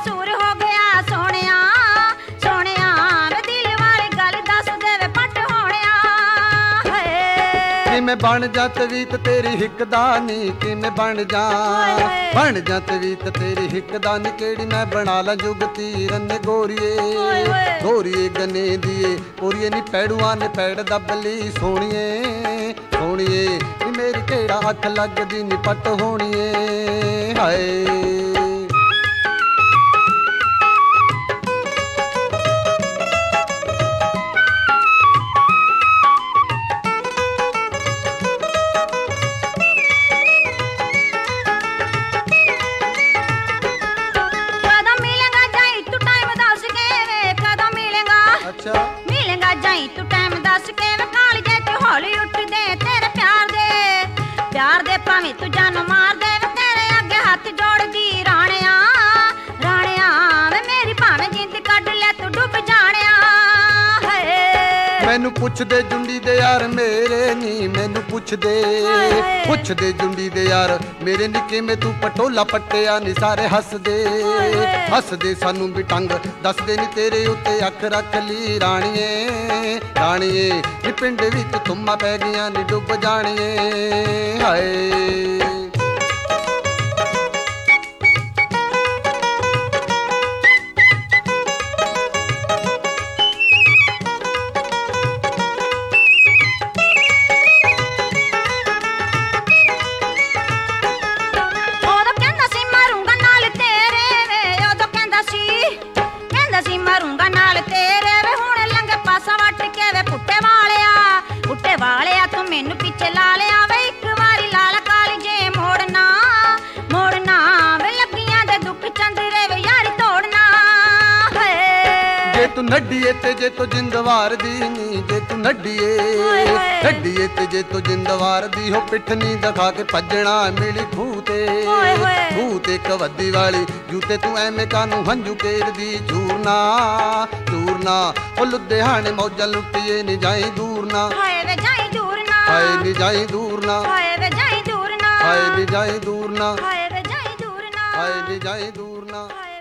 ਕਸੂਰ ਹੋ ਗਿਆ ਸੋਹਣਿਆ ਸੋਹਣਿਆ ਵੇ ਦਿਲ ਵਾਲੀ ਗੱਲ ਦੱਸ ਦੇ ਵੇ ਪੱਟ ਹੋਣਿਆ ਹਏ ਕਿਵੇਂ ਬਣ ਜਾ ਤਵੀਤ ਤੇਰੀ ਹਿੱਕ ਦਾ ਨੀ ਕਿਵੇਂ ਬਣ ਜਾ ਤਵੀਤ ਤੇਰੀ ਹਿੱਕ ਦਾ ਨੀ ਕਿਹੜੀ ਮੈਂ ਬਣਾ ਲਾਂ ਜੁਗਤੀ ਰੰਨੇ ਗੋਰੀਏ ਗੋਰੀਏ ਗਨੇ ਦੀਏ ਗੋਰੀਏ ਨੀ ਪੈੜੂਆਂ ਨੇ ਪੈੜ ਦੱਬ ਲਈ ਸੋਹਣੀਏ ਸੋਹਣੀਏ ਨੀ ਮੇਰੀ ਕਿਹੜਾ ਅੱਖ ਲੱਗਦੀ ਨੀ ਪੱਟ ਹੋਣੀਏ ਹਾਏ ਮਿਲੇਗਾ ਜਾਈ ਤੂੰ ਟਾਈਮ ਦੱਸ ਕੇ ਵੇ ਕਾਲਜੇ ਚ ਹੌਲੀ ਉੱਠਦੇ ਤੇਰੇ ਪਿਆਰ ਦੇ ਭਾਵੇਂ ਤੂੰ ਜਾਨ ਮਾਰ ਦੇ ਵੇ ਤੇਰੇ ਅੱਗੇ ਹੱਥ ਜੋੜਦੀ ਰਾਣਿਆ ਰਾਣਿਆ ਵੇ ਮੇਰੀ ਭਾਵੇਂ ਜਿੰਦ ਕੱਢ ਲੈ ਤੂੰ ਡੁੱਬ ਜਾਣਿਆ ਹਏ ਮੈਨੂੰ ਪੁੱਛਦੇ ਜੁੰਡੀ ਦੇ ਯਾਰ ਮੇਰੇ ਨੀ ਮੈਨੂੰ ਪੁੱਛਦੇ ਜੁੰਡੀ ਦੇ ਯਾਰ ਮੇਰੇ ਨੀ ਕਿਵੇਂ ਤੂੰ ਪਟੋਲਾ ਪੱਟਿਆ ਨੀ ਸਾਰੇ ਹੱਸਦੇ ਸਾਨੂੰ ਵੀ ਟੰਗ ਦੱਸਦੇ ਨੀ ਤੇਰੇ ਉੱਤੇ ਅੱਖ ਰੱਖ ਲਈ ਰਾਣੀਏ ਰਾਣੀਏ ਨੀ ਪਿੰਡ ਵਿੱਚ ਤੁੰਮਾਂ ਪੈ ਗਈਆਂ ਨੀ ਡੁੱਬ ਜਾਣੀਏ ਹਾਏ ਮਾਰੂੰਗਾ ਨਾਲ ਤੇਰੇ ਵੇ ਹੁਣ ਲੰਘ ਪਾਸਾ ਵੱਟ ਕੇ ਵੇ ਪੁੱਟੇ ਵਾਲਿਆ ਤੂੰ ਮੈਨੂੰ ਪਿੱਛੇ ਲਾ ਲਿਆ ਵੇ ਇੱਕ ਵਾਰੀ ਲਾਲ ਕਾਲਜੇ ਮੋੜਨਾ ਵੇ ਲੱਗੀਆਂ ਦੇ ਦੁੱਖ ਚੰਦਰੇ ਵੇ ਯਾਰੀ ਤੋੜਨਾ ਹਏ ਜੇ ਤੂੰ ਨੱਡੀਏ ਤੇ ਜੇ ਤੂੰ ਜਿੰਦਵਾਰ ਦੀ ਨੀ ਜੇ ਤੂੰ ਨੱਡੀਏ ਤੇ ਜੇ ਤੂੰ ਜਿੰਦਵਾਰ ਦੀ ਹੋ ਪਿੱਠ ਨੀ ਦਿਖਾ ਕੇ ਭੱਜਣਾ ਮਿਲੀ ਖੂਹ ਤੇ ਕਵੱਦੀ ਵਾਲੀ ਜੂਤੇ ਤੂੰ ਐਵੇਂ ਕਾਨੂੰ ਹੰਝੂ ਕੇਰਦੀ ਚੂਰਨਾ ਉਹ ਲੁਧਿਆਣੇ ਮੌਜਾਂ ਲੁੱਟੀਏ ਨੀ ਜਾਈ ਦੂਰ ਨਾ ਹਾਏ ਵੇ ਜਾਈ ਦੂਰ ਨਾ ਹਾਏ ਨੀ ਜਾਈ ਦੂਰ ਨਾ ਹਾਏ ਵੇ ਜਾਈ ਦੂਰ ਨਾ ਹਾਏ ਨੀ ਜਾਈ ਦੂਰ ਨਾ ਹਾਏ ਵੇ ਜਾਈ ਦੂਰ ਨਾ ਹਾਏ ਨੀ ਜਾਈ ਦੂਰ ਨਾ